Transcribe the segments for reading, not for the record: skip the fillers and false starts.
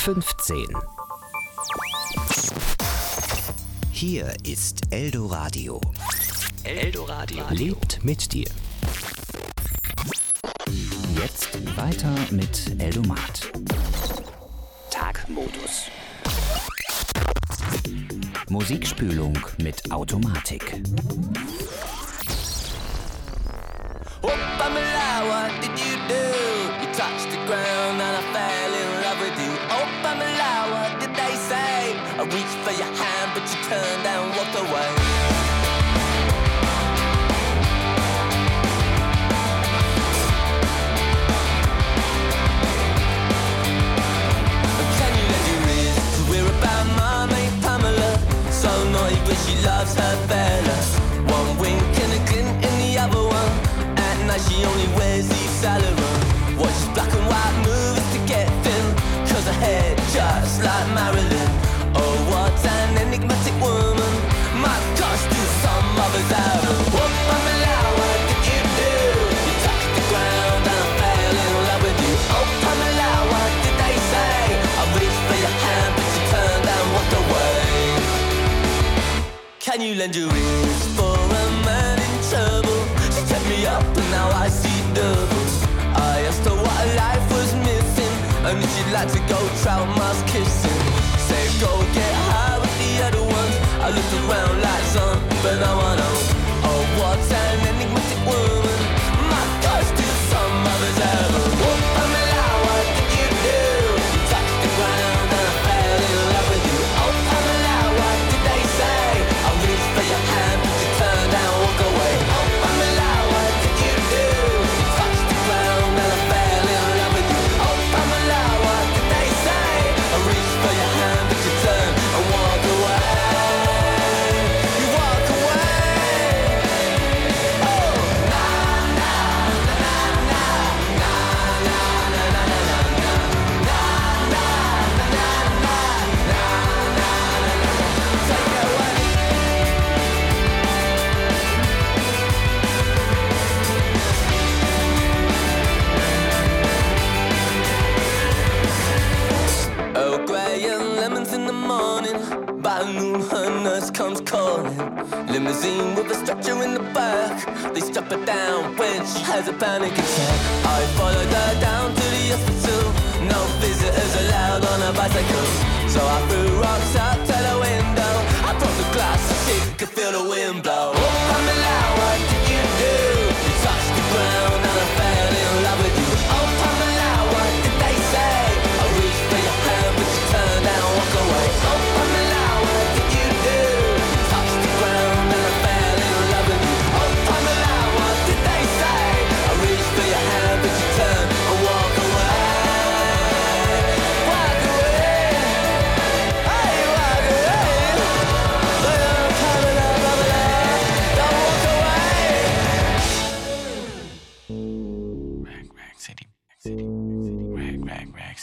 15. Hier ist Eldoradio. Eldoradio lebt mit dir. Jetzt weiter mit Eldomat. Tagmodus. Musikspülung mit Automatik. Oh, Pamela, what did you do? You touched the ground and I fell in love with you. Oh, Pamela, what did they say? I reached for your hand, but you turned and walked away. Can you lend your ears to hear about my mate Pamela? So naughty, but she loves her fella. One wink and a glint in the other one. At night she only wears Yves Saint Laurent. Watches black and white movies to get thin, cause her hair just like Marilyn. Oh, what an enigmatic woman. My gosh, do some others have her. Oh, Pamela, what did you do? You touched the ground and I fell in love with you. Oh, Pamela, what did they say? I reached for your hand, but you turned and walked away. Can you lend your ears for a man in trouble? She kept me up and now I see double. I asked her what her life was missing, and if she'd like to go trout mouse kissing. Said go get high with the other ones. I looked around like some, but no one knows. Oh, what an enigmatic woman. My gosh, do some others ever. Oh, Pamela, what did you do? You touched the ground and I fell in love with you. Oh, Pamela, what did they say? I reached for your hand, but you turned and walked away. Oh, Pamela, what did you do? You touched the ground and I fell in love with you. Oh, Pamela, what did they say? I reached for your hand, but you turned and walked away. You walk away. Oh, na na na na na na na na na na na na na na na. Take it away. Earl Grey and lemons in the morning. By noon her nurse comes calling. Limousine with a stretcher in the back. They strap her down when she has a panic attack. I followed her down to the hospital. No visitors allowed on a bicycle. So I threw rocks out to the window. I broke the glass so she could feel the wind blow. Oh, Pamela, what did you do? You touched the ground and I fell in love with you. Oh, Pamela, what did they say? I reached for your hand, but you turned and walked away. Oh, Pamela, what did you do? You touched the ground and I fell in love with you. Oh, Pamela, what did they say? I reached for your hand, but you turned and walked away. Walk away. Hey, walk away. Oh, Pamela, Pamela, don't walk away. Rag City, Rag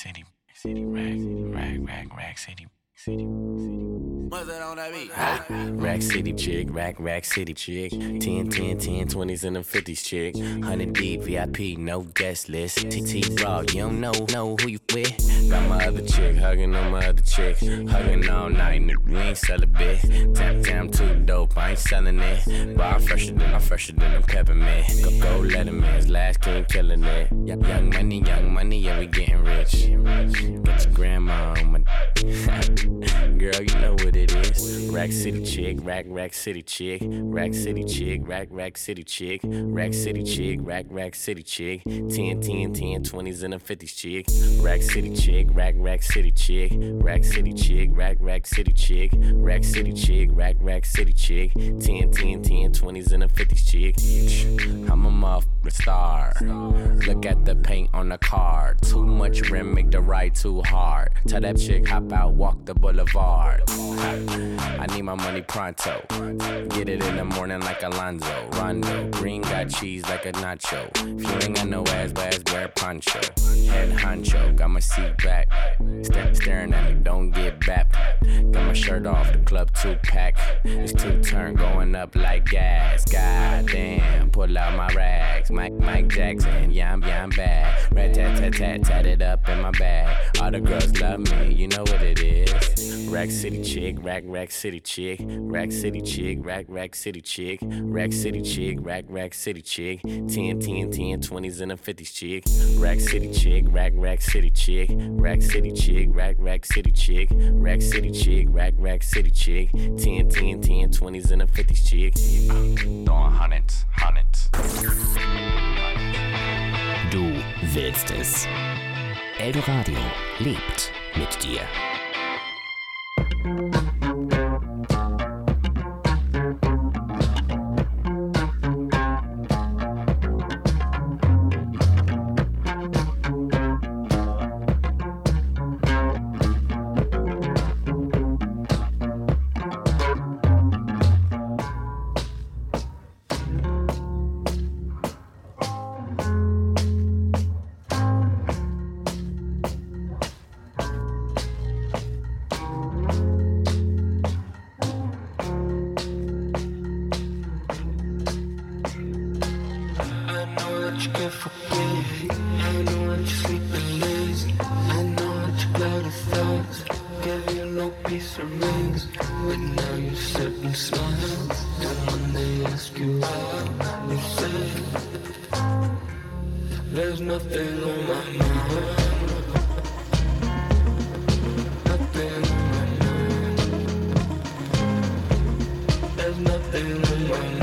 City. What's that on that beat? Rack City chick, Rack City chick. 10, 20s and them 50s chick. 100 deep, VIP, no guest list. TT Raw, you don't know who you with. Got my other chick, hugging on my other chick. Hugging all night, nigga, we ain't sell a bit. Damn, too dope, I ain't selling it. But I'm fresher than them peppermint. Go Letterman's last king killing it. Young money, yeah, we getting rich. Get your grandma on my girl, you know what it is. Rack City chick, Rack City chick. Rack City chick, Rack City chick. Rack City chick, Rack City chick. 10, 20s and them 50s chick. Rack City chick, Rack City chick. Rack City chick, Rack City chick. Rack City chick, Rack City chick. 10, 20s and them 50s chick. I'm a motherfucking star. Look at the paint on the car. Too much rim, make the ride too hard. Tell that chick hop out, walk the boulevard. I need my money pronto. Get it in the morning like Alonzo. Rondo, green got cheese like a nacho. If you ain't got no ass, wear a poncho. Head honcho, got my seat back. Staring at me, don't get bapped. Got my shirt off, the club 2-pack. It's 2-turn going up like gas. Goddamn, pull out my rags. Mike Jackson, yeah I'm bad. Rat-tat-tat-tat, tat it up in my bag. All the girls love me, you know what it is. Rack City chick, rack city chick. Rack City chick, rack city chick. Rack City chick, rack city chick. 10, 20s and the 50s chick. Rack City chick, rack city chick. Rack City chick, rack city chick. Rack City chick, rack city chick. 10, 20s and the 50s chick. Throwing hundreds. Du willst es. Eldoradio lebt mit dir. There's nothing on my mind. Nothing on my mind. There's nothing on my mind.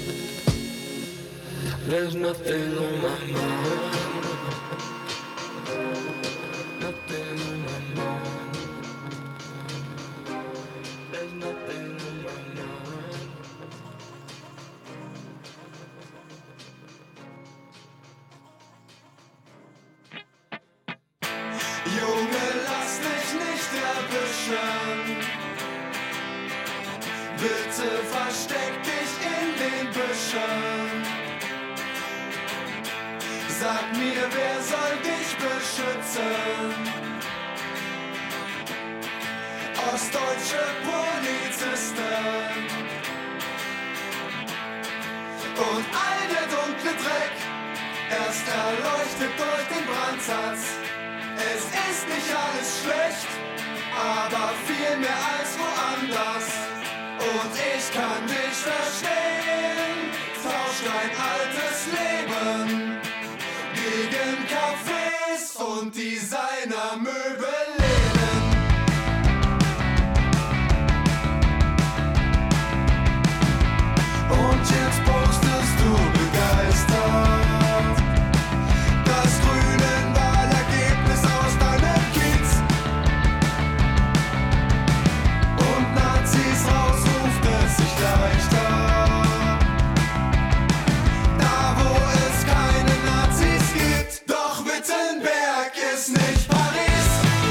There's nothing on my mind. Wurzeln. Ostdeutsche Polizisten und all der dunkle Dreck, erst erleuchtet durch den Brandsatz. Es ist nicht alles schlecht, aber viel mehr als woanders. Und ich kann dich verstehen, tausch dein altes Leben gegen Cafés und Designermöbelläden. Und jetzt postest du begeistert das Grünen-Wahlergebnis aus deinem Kiez. Und Nazis raus ruft es sich leichter. Da wo es keine Nazis gibt. Doch Wittenberg ist nicht Paris.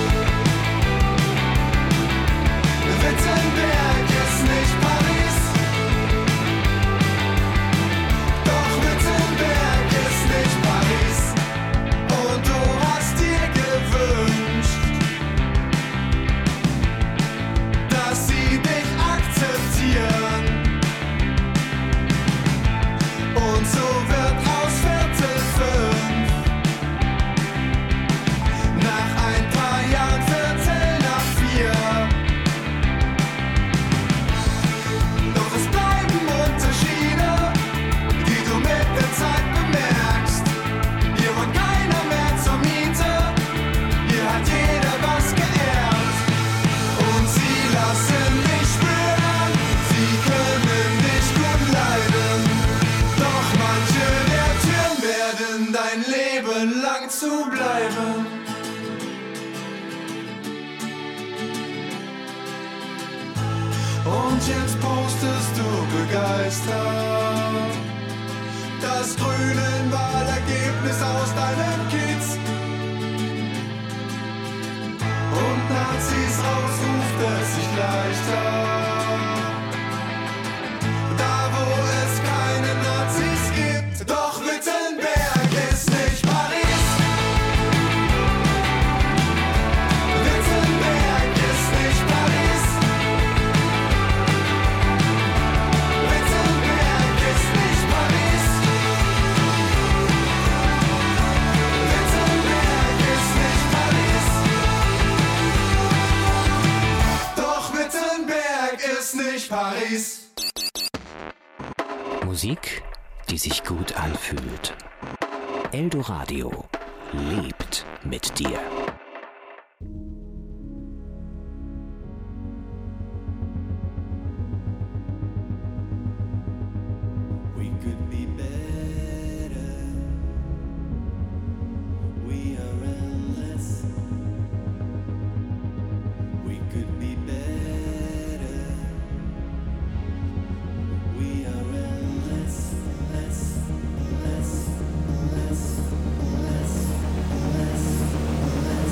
Wittenberg ist nicht Paris. Doch Wittenberg ist nicht Paris. Und du hast dir gewünscht, dass sie dich akzeptieren. Und so wird aus 4:45 nach ein paar Jahren 3:45. Doch es bleiben Unterschiede, die du mit der Zeit bemerkst. Hier wohnt keiner mehr zur Miete, hier hat jeder was geerbt. Und sie lassen dich spüren, sie können dich gut leiden. Doch manche der Türen werden dein Leben lang zu bleiben. Und jetzt postest du begeistert das Grünen-Wahlergebnis aus deinem Kiez. Und Nazis raus ruft es sich leichter. Da wo es keine Nazis gibt. Doch Wittenberg ist nicht Paris. Wittenberg ist nicht Paris. Wittenberg ist nicht Paris. Wittenberg ist nicht Paris. Doch Wittenberg ist nicht Paris. Musik, die sich gut anfühlt. Eldoradio lebt mit dir. We could be better. We are endless. We could be better. We are endless, less, less, less, less, less, less.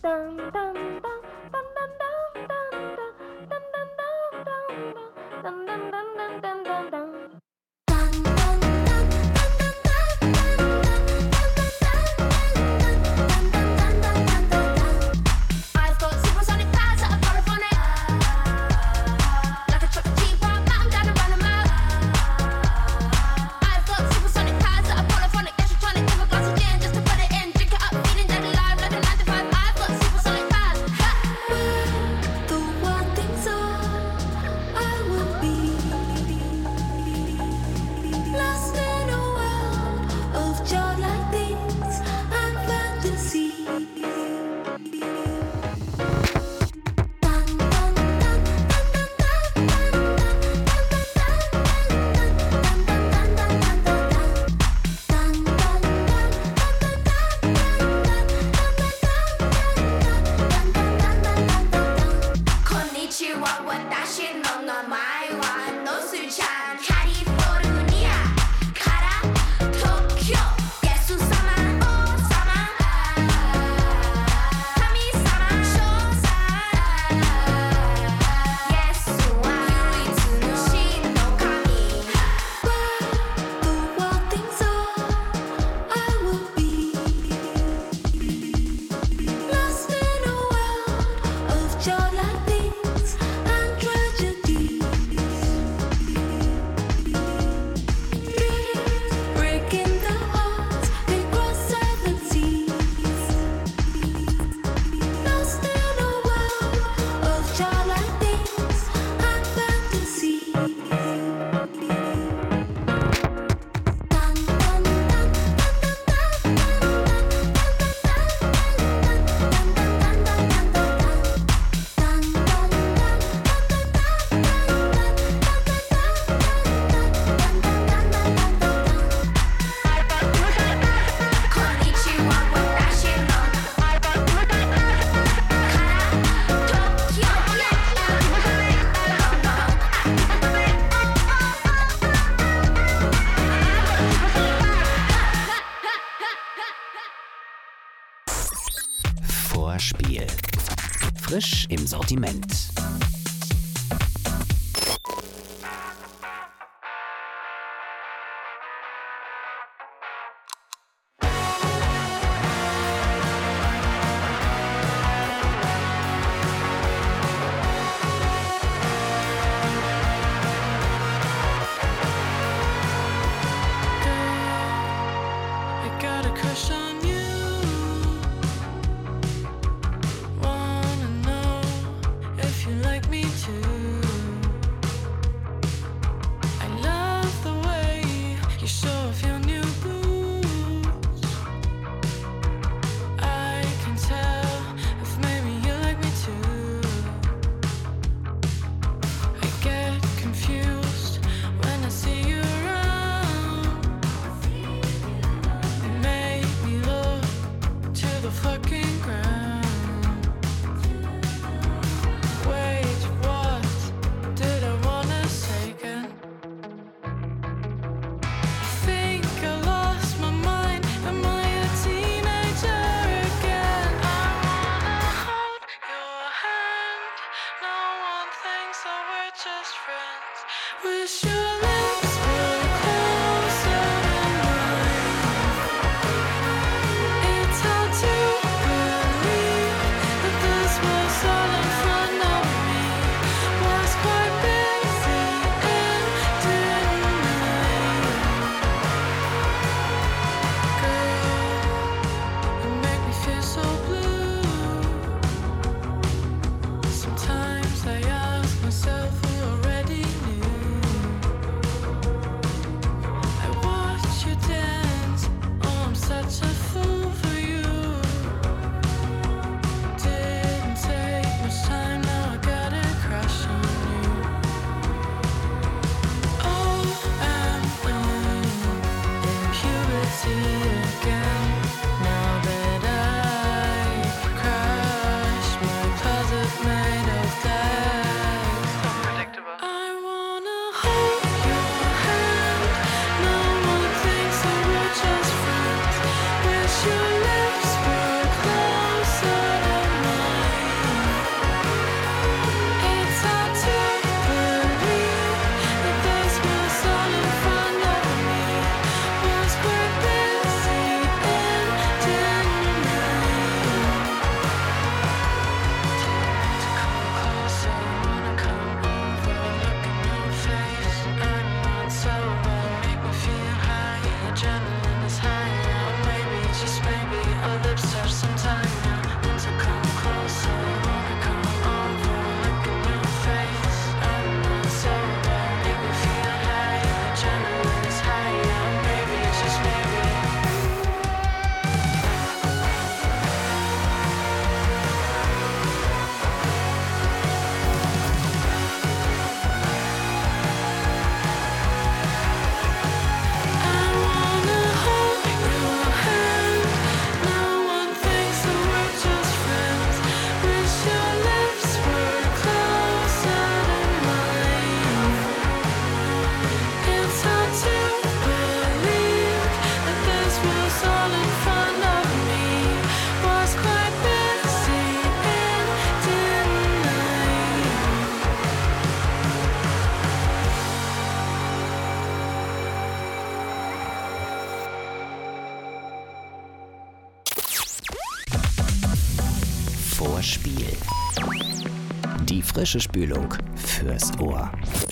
Vorspiel. Frisch im Sortiment. It's hard to vor Spiel. Die frische Spülung fürs Ohr.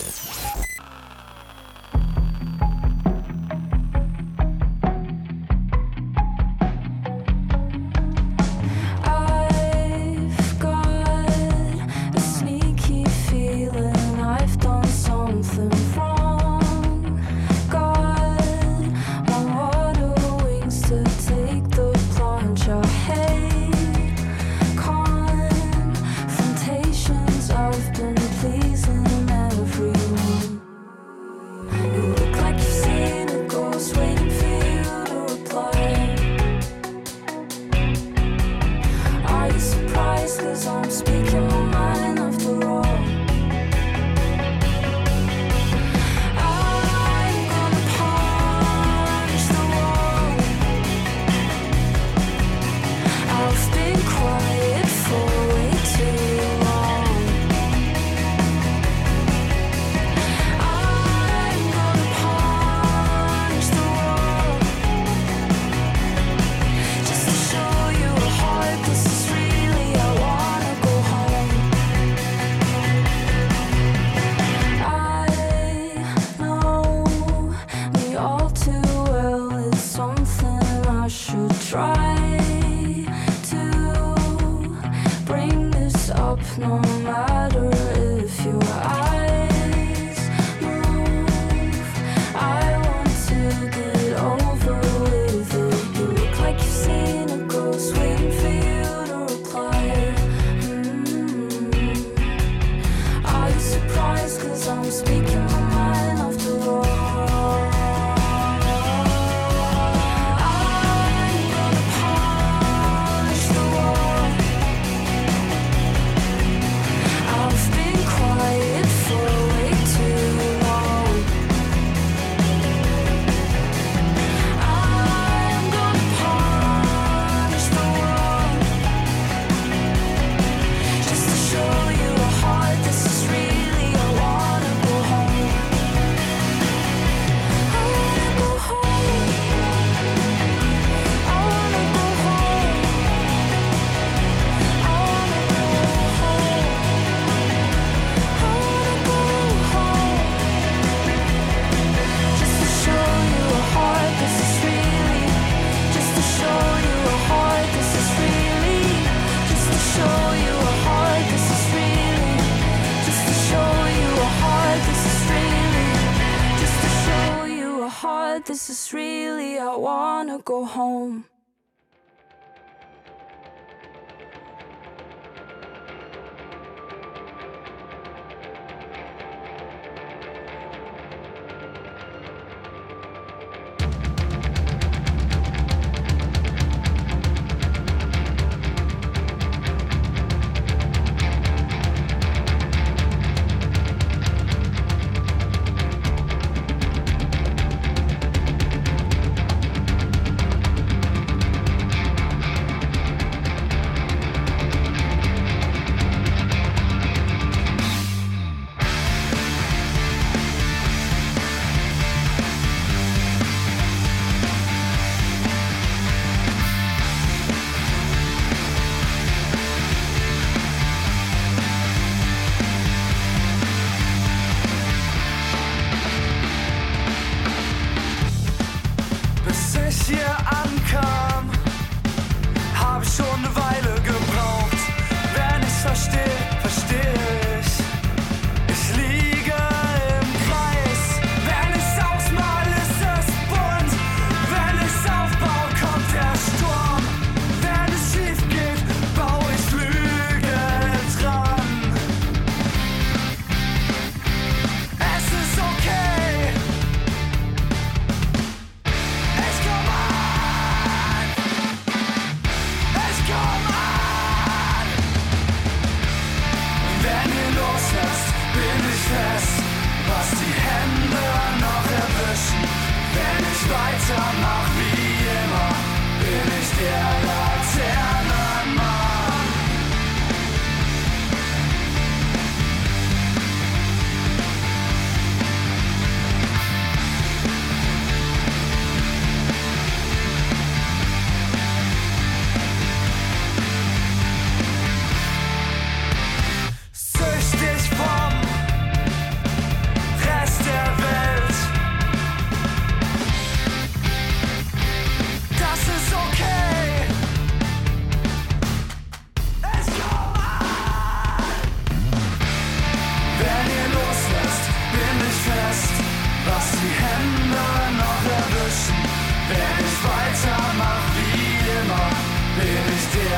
This is really, I wanna go home.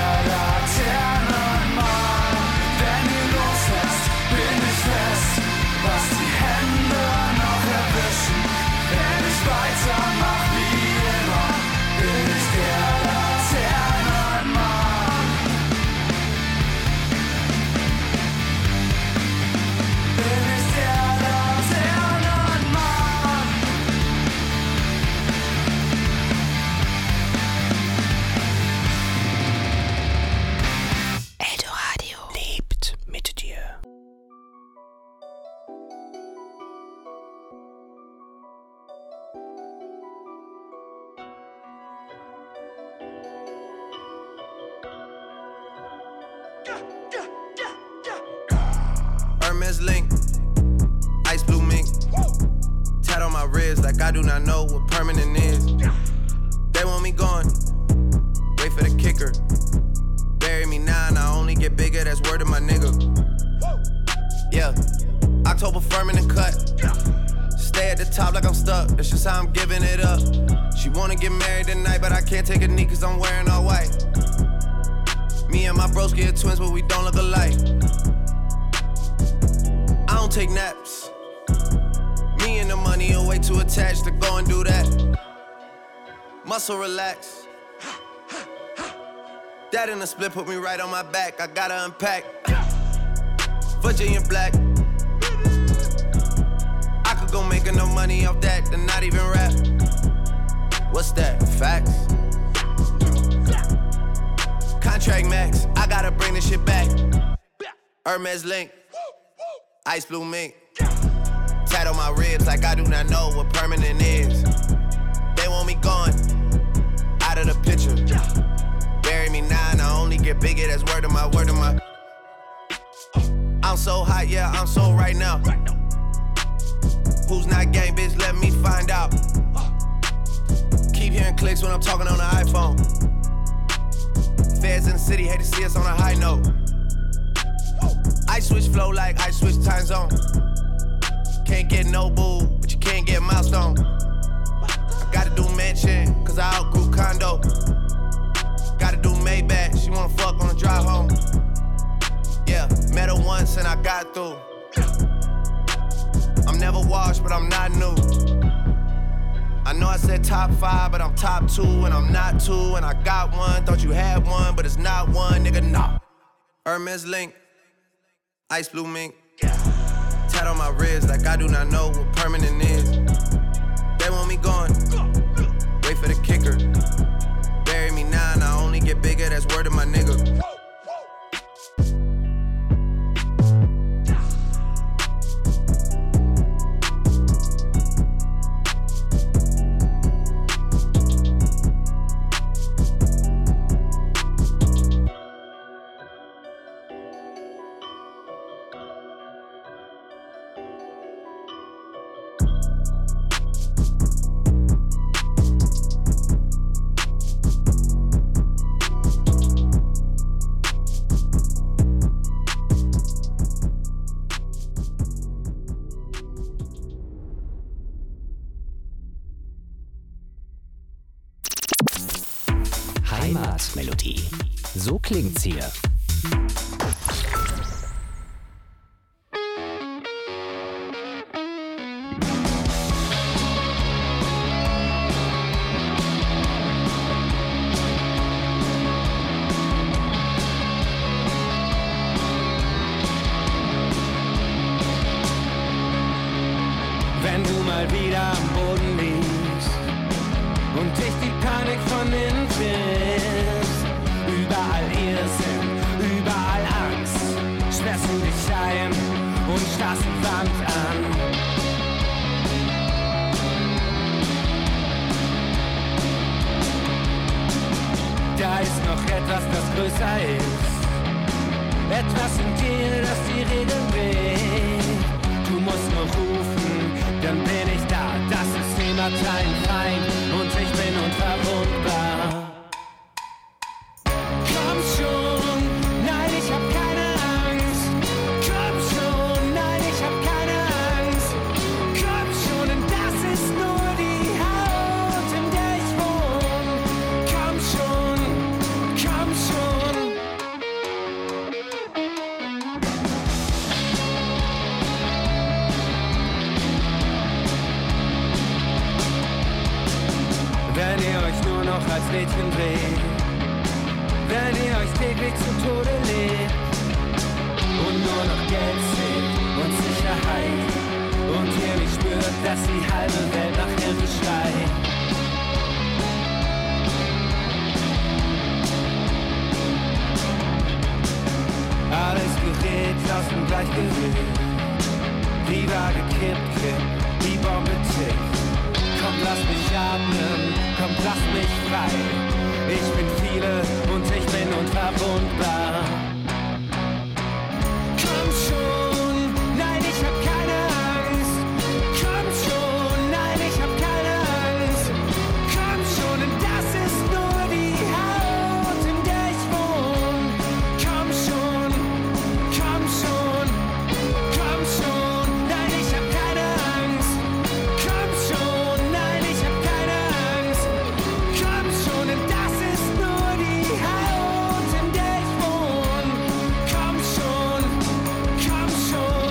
der Laternenmann. Wenn du loslässt, bin ich fest, was die Hände noch erwischen. Wenn ich weitermach wie immer, bin ich der Laternenmann. Bin ich der Laternenmann. Eldoradio lebt mit dir. Hermes link, ice blue mink. Tat on my ribs like I do not know what permanent is. They want me gone, wait for the kicker. Bury me now and I only get bigger, that's word of my nigga. Yeah, October firming and cut. Stay at the top like I'm stuck, that's just how I'm giving it up. She wanna get married tonight, but I can't take a knee cause I'm wearing all white. Me and my broski are twins, but we don't look alike. I don't take naps. Me and the money are way too attached to go and do that. Muscle relax. That in a split put me right on my back. I gotta unpack. Virginia black. I could go make enough money off that than not even rap. What's that? Facts? Contract max. I gotta bring this shit back. Hermes link. Ice blue mink. Tat on my ribs like I do not know what permanent is. They want me gone, out of the picture. Bury me now and I only get bigger, that's word of my. I'm so hot, yeah, I'm so right now. Who's not gang, bitch, let me find out. Keep hearing clicks when I'm talking on the iPhone. Feds in the city, hate to see us on a high note. I switch flow like I switch time zone. Can't get no boo, but you can't get milestone. I gotta do mansion, cause I outgrew condo. Gotta do Maybach, she wanna fuck on the drive home. Yeah, met her once and I got through. I'm never washed, but I'm not new. I know I said top 5, but I'm top 2, and I'm not 2, and I got one. Thought you had one, but it's not one, nigga, nah. Hermes link, ice blue mink. Tat on my ribs like I do not know what permanent is. They want me gone, wait for the kicker. Bury me now and I only get bigger, that's word of my nigga. Heimatmelodie. So klingt's hier. Wenn du mal wieder am Boden liegst und dich die Panik von innen frisst, überall Irrsinn, überall Angst, sperrst du dich ein und starrst die Wand an. Da ist noch etwas, das größer ist, etwas in dir, das die Regeln bricht. Du musst nur rufen, dann bin ich da. Das System hat keinen Feind und ich bin unverwundbar. Komm schon, nein, ich hab keine Angst. Komm schon, nein, ich hab keine Angst. Komm schon, denn das ist nur die Haut, in der ich wohne. Komm schon, komm schon. als Mädchen dreht. Wenn ihr euch täglich zum Tode lebt und nur noch Geld zählt und Sicherheit und ihr nicht spürt, dass die halbe Welt nach Hilfe schreit. Alles gerät aus dem Gleichgewicht. Die Waage kippt, die Bombe tickt. Komm, lass mich atmen, komm, lass mich frei. Ich bin viele und ich bin unverwundbar. Komm schon, nein, ich hab keine Angst. Komm schon, nein, ich hab keine Angst. Komm schon, und das ist nur die Haut, in der ich wohne. Komm schon, komm schon, komm schon, nein, ich hab keine Angst. Komm schon, nein, ich hab keine Angst. Komm schon, und das ist nur die Haut, in der ich wohne. Komm schon, komm schon.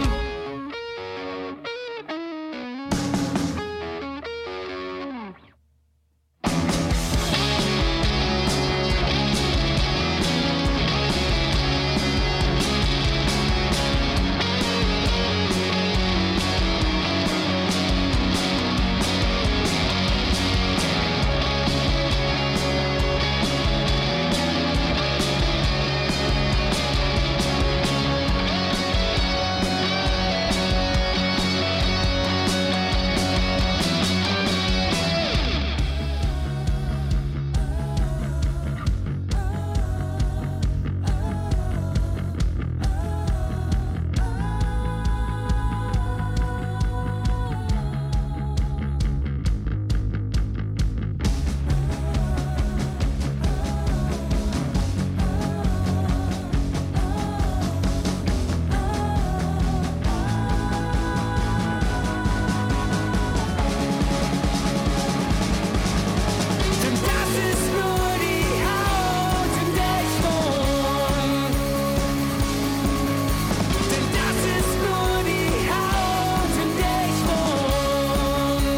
Denn das ist nur die Haut, in der ich wohne. Denn das ist nur die Haut, in der ich wohne.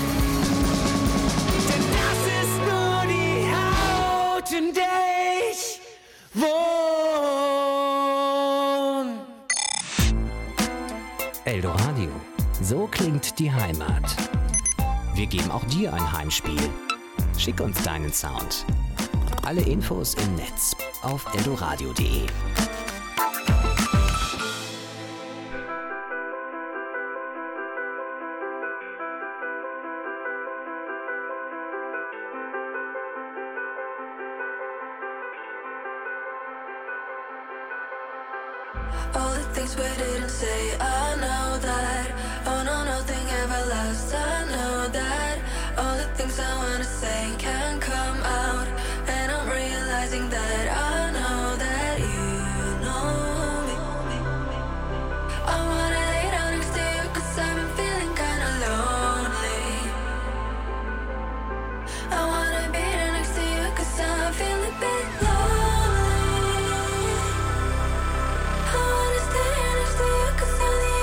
Denn das ist nur die Haut, in der ich wohne. Eldoradio. So klingt die Heimat. Wir geben auch dir ein Heimspiel. Schick uns deinen Sound. Alle Infos im Netz auf eldoradio.de. All the things we didn't say, I know that. Oh no, nothing ever lasts, I know that. All the things I wanna say can't come out, and I'm realizing that I know that you know me. I wanna lay down next to you 'cause I've been feeling kinda lonely. I wanna be there next to you 'cause I'm feeling a bit lonely. I wanna stay here next to you 'cause you're the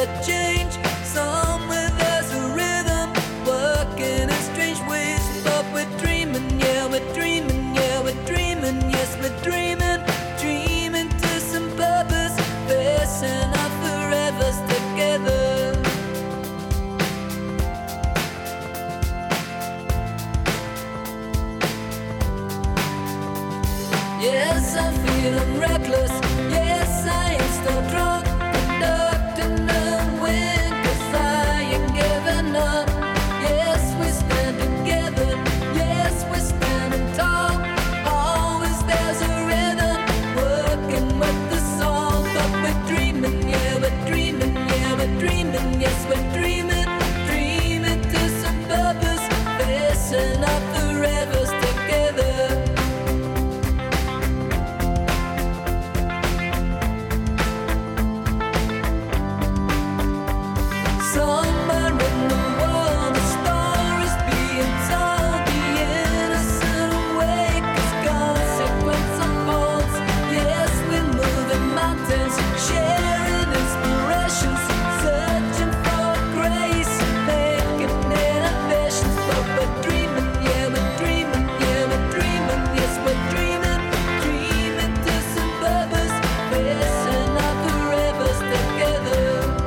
never change. Somewhere there's a rhythm, working in strange ways. But we're dreaming, yeah, we're dreaming, yeah, we're dreaming, yes, we're dreaming. Dreaming to some purpose, facing our forevers together. Yes, I'm feeling reckless. Yes, I am still drunk. Conducting the wind, 'cause I ain't giving up. Yes, we stand together. Yes, we're standing tall. Always there's a rhythm, working with the song. But we're dreaming, yeah, we're dreaming, yeah, we're dreaming. Yes, we're dreaming, dreaming to some purpose, facing up the rivers together. Somewhere in the world, the stories being told, the innocent awake as consequence unfolds. Yes, we're moving mountains, sharing inspirations, searching for grace, making innovations. But we're dreaming, yeah, we're dreaming, yeah, we're dreaming. Yes, we're dreaming, dreaming to some purpose, facing up the rivers together.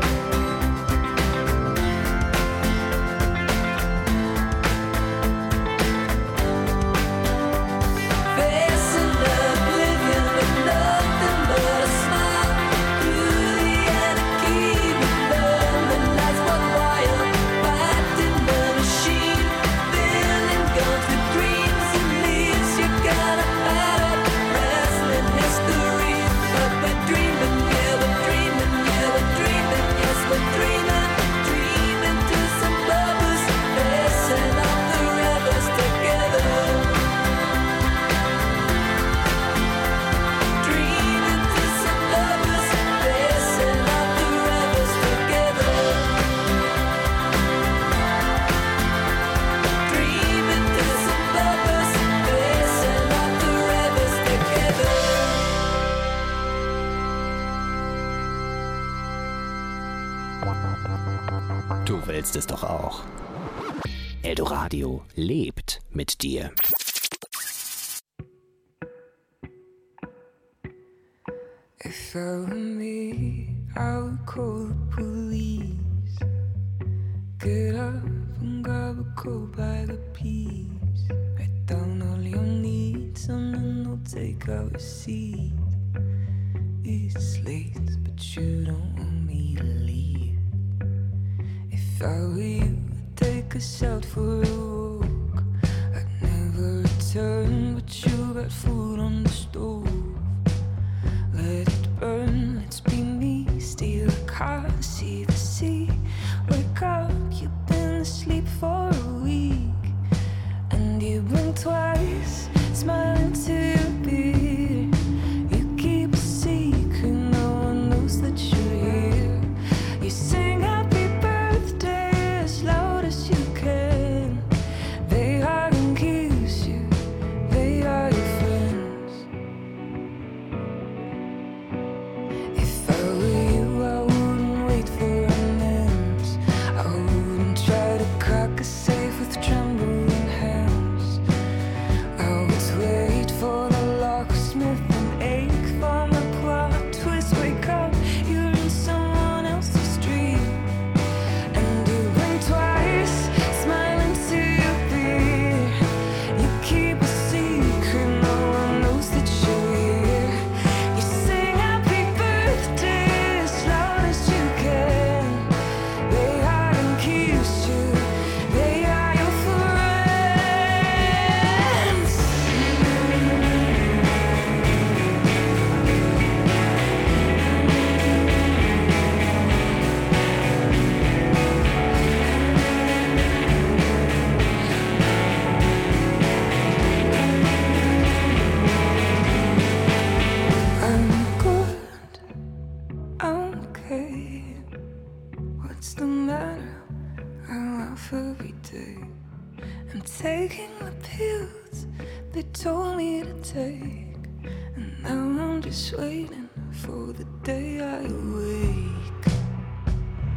Facing oblivion with nothing but a smile. Through the anarchy, we learn the nights worthwhile. Fighting the machine, filling guns with dreams and leaves. You gotta battle, wrestling history. But we're dreaming, yeah, we're dreaming, yeah, we're dreaming. Yes, we're dreaming, dreaming to some purpose, facing up the rivers together. Dreaming to some purpose, facing up the rivers together. Dreaming to some purpose, facing up the rivers together. Du willst es doch auch. Eldoradio lebt mit dir. If I were me, I would call the police. Get up and grab a coat by the piece. Write down all your needs and then they'll take our receipt. It's late, but you don't want me to leave. If I were you, I'd take us out for a walk. I'd never return, but you got food on the stove. Let it burn, let's be me. Steal a car, see the sea. Wake up, you've been asleep for a week. And you blink twice, smiling to your beer. You keep a secret, no one knows that you're here. You sing happy birthday as loud as you can. They hug and kiss you, they are your friends. If I were you, I wouldn't wait for an end. I wouldn't try to crack a safe with trembling hands. I would wait for the locksmith and ache for my plot twist. Wake up, you're in someone else's dream. And you blink twice, smiling to your beer. You keep a secret, no one knows that you're here. You sing happy birthday as loud as you can. They hug and kiss you, they are your friends. I'm good, I'm okay. What's the matter? I laugh every day. I'm taking the pills they told me to take. And now I'm just waiting for the day I awake.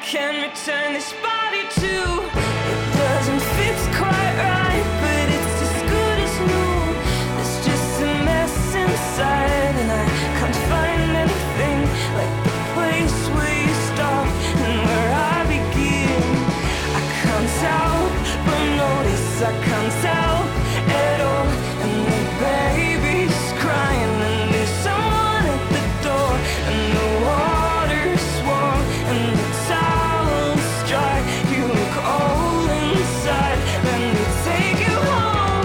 can return this body to. It doesn't fit quite right, but it's as good as new. There's just a mess inside, and I can't find anything like the place where you stop and where I begin. I can't help but notice, I can't help at all. And the baby's crying, and there's someone at the door, and the water's warm, and the towel's dry. You look old inside, let me take you home.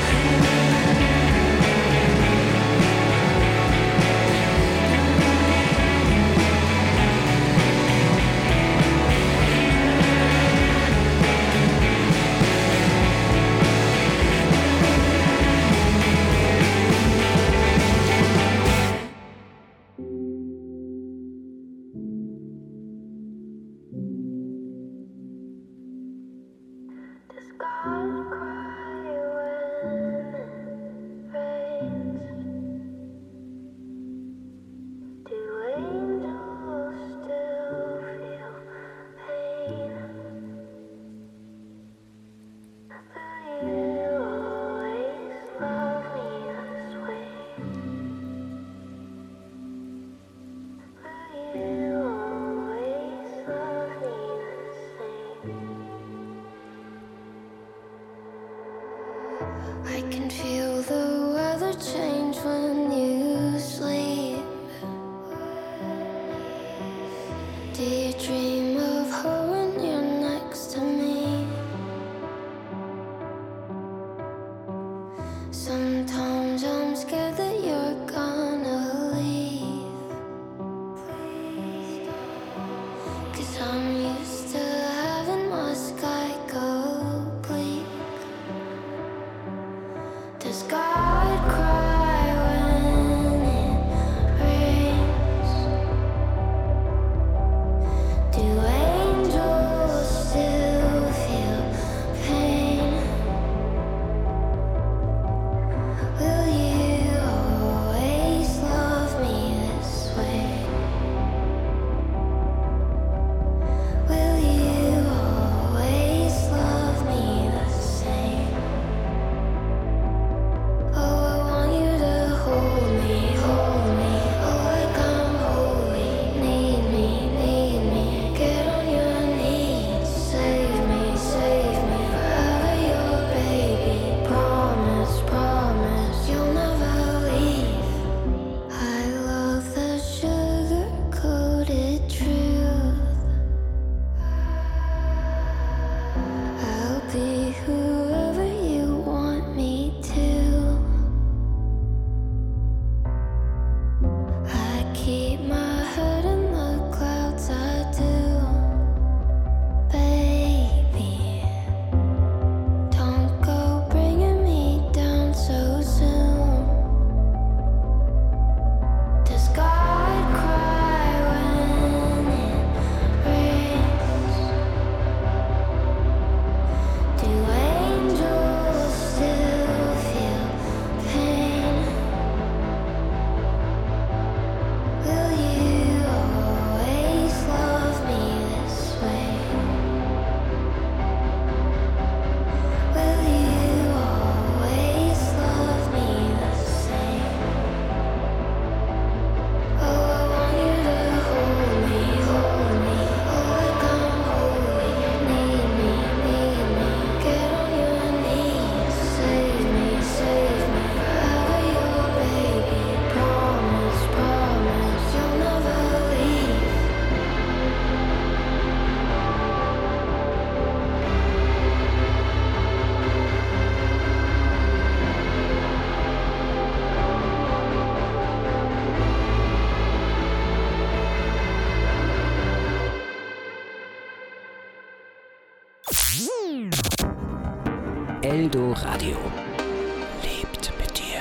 Does God cry when it rains? Do angels still feel pain? Will you always love me this way? Will you always love me the same? I can feel the weather change when you sleep. Do you dream of her when you're next to me? Sometimes I'm scared that you're gonna leave. 'Cause I'm used to having my sky go bleak. Does God cry when it rains? Do angels still feel pain? Will you always love me this way? Will you always love me the same? Oh, I want you to hold me, hold me. Oh, like I'm holy. Need me. Get on your knees. Save me. Forever your baby. Promise, you'll never leave. I love the sugar-coated truth. I'll be whoever you want me to. I keep my head in the clouds, I do. Baby, don't go bringing me down so soon. Does God cry when it rains? Do angels still feel pain? Will you always love me this way? Will you always love me the same? Oh, I want you to hold me. Oh, like I'm holy. Need me. Get on your knees. Save me. Forever your baby. Promise, you'll never leave. Eldo Radio lebt mit dir.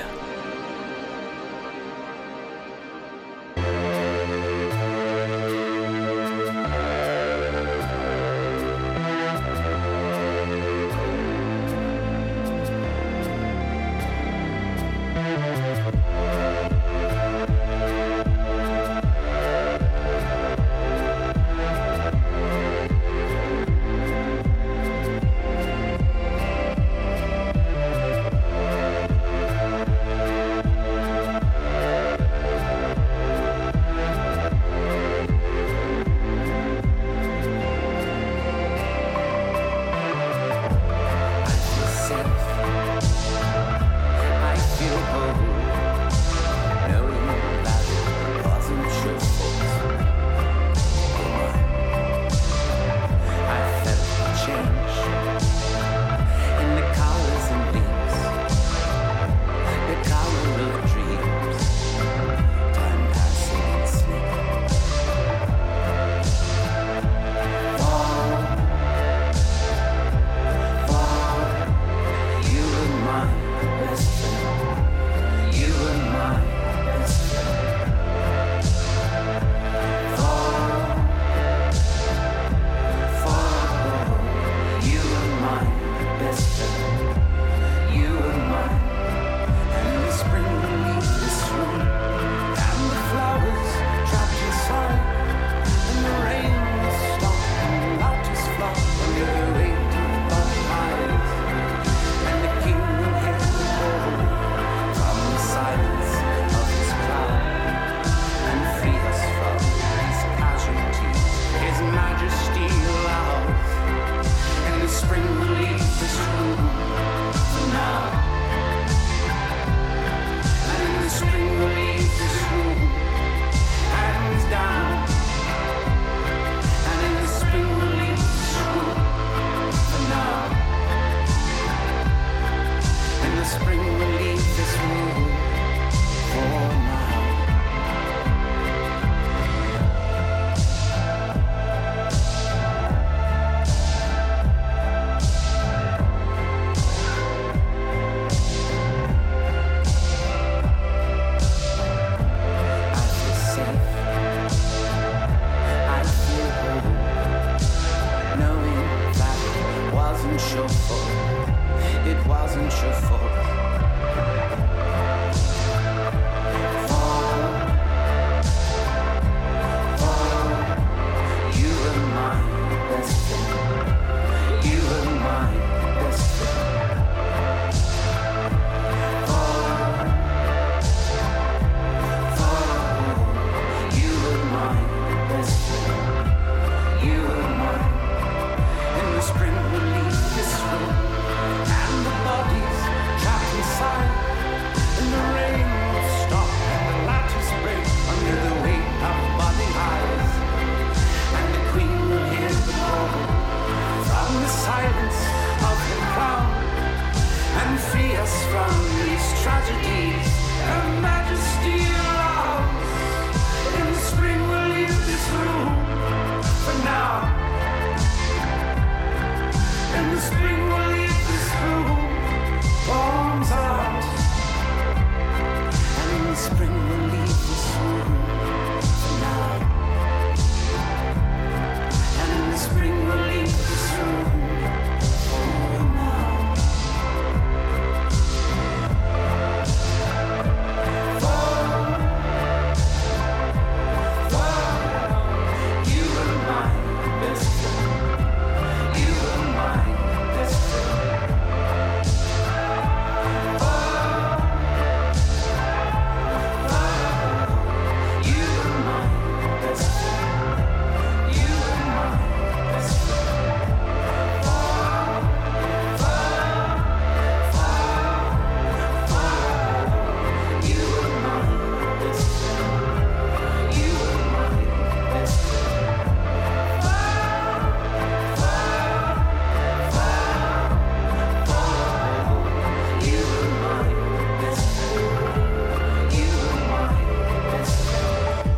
wasn't your fault. It wasn't your fault. You were my best friend. You were my best friend. You were my best friend. You were mine. In the spring we leave this room, and the bodies trapped inside. In the rain will stop and the lattice break under the weight of budding eyes. And the queen will hear the call from the silence of the crowd and free us from these tragedies. Her Majesty allows. In the spring we'll leave this room for now. In the spring we'll leave this room, arms out. And in the spring we'll leave this room for now. And in the spring we'll leave this room for now. You were my best friend. You were my best friend. You were my best friend. You were my best friend. You were my best friend. You were my best friend. You were my best friend. You were my best friend.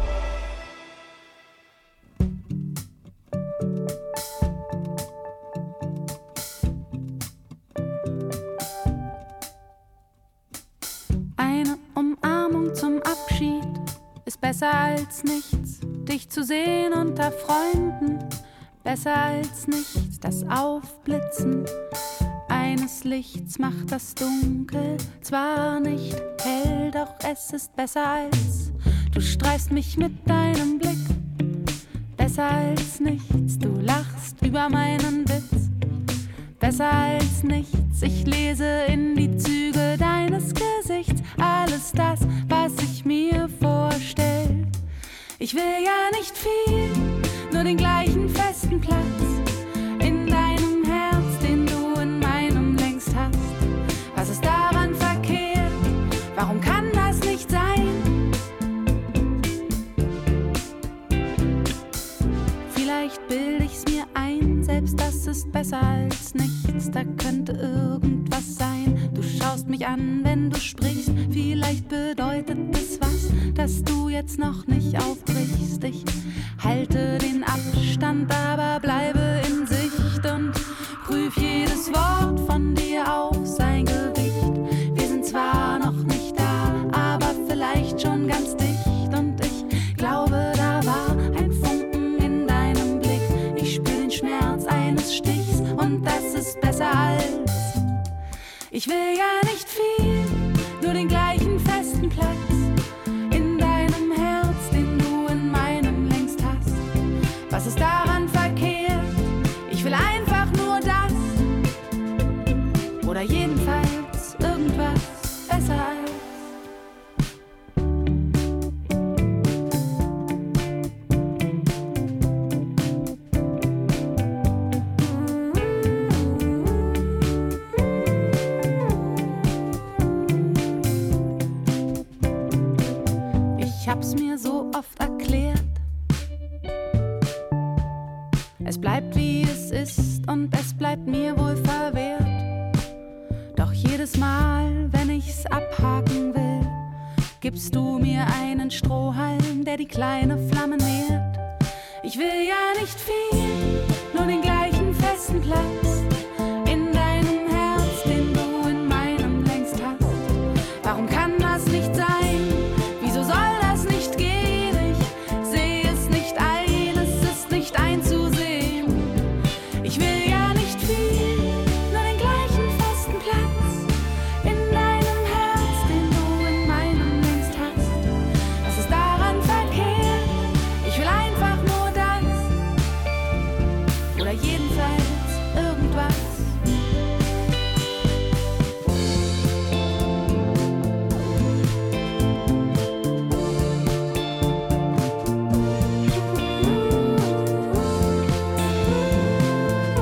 Eine Umarmung zum Abschied ist besser als nichts. Dich zu sehen unter Freunden, besser als nichts. Das Aufblitzen eines Lichts macht das Dunkel zwar nicht hell, doch es ist besser als du streifst mich mit deinem Blick. Besser als nichts, du lachst über meinen Witz. Besser als nichts, ich lese in die Züge deines Gesichts alles das, was ich mir vorstell. Ich will ja nicht viel, nur den gleichen festen Platz in deinem Herz, den du in meinem längst hast. Was ist daran verkehrt? Warum kann das nicht sein? Vielleicht bilde ich's mir ein, selbst das ist besser als nichts. Da könnte irgendwas sein. Du schaust mich an, wenn du sprichst. Vielleicht bedeutet es was, dass du jetzt noch nicht aufbrichst. Ich halte den Abstand, aber bleibe in Sicht und prüf jedes Wort von dir auf sein Gewicht. Wir sind zwar noch nicht da, aber vielleicht schon ganz dicht. Und ich glaube, da war ein Funken in deinem Blick. Ich spür den Schmerz eines Stichs und das ist besser als. Ich will ja nicht viel, nur den gleichen festen Platz in deinem Herz, den du in meinem längst hast. Was ist daran verkehrt? Ich will einfach nur das. Oder jedenfalls irgendwas besser als. Ich hab's mir so oft erklärt. Es bleibt wie es ist und es bleibt mir wohl verwehrt. Doch jedes Mal, wenn ich's abhaken will, gibst du mir einen Strohhalm, der die kleine Flamme nährt. Ich will ja nicht viel,